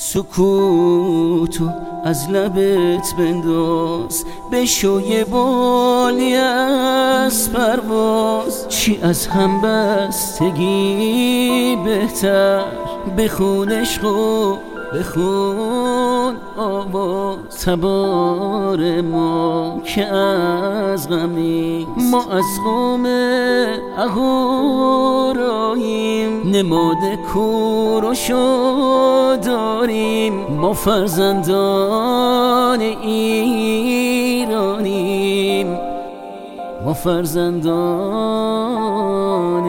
سکوتو از لبت بنداز، بشو یه بالی از پرواز. چی از هم بستگی بهتر، بخون عشقو بخون آواز. تبار ما که از غمی، ما از قوم اهوراییم. نماد کوروشو داریم، ما فرزندان ایرانیم. ما فرزندان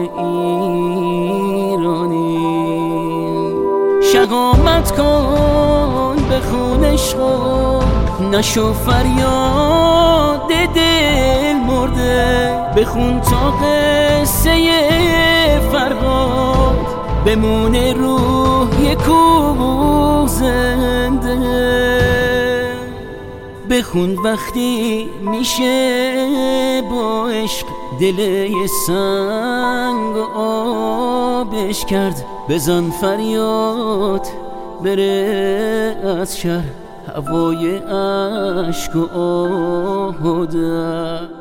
ایرانیم. شهامت کن بخون عشقو، نشو فریاد دل مرده. بخون تا قصه فرهاد، بمونه روح یکو زنده. بخون وقتی میشه با عشق دل یه سنگ آبش کرد. بزن فریاد بره از شهر هوای عشق و آهده.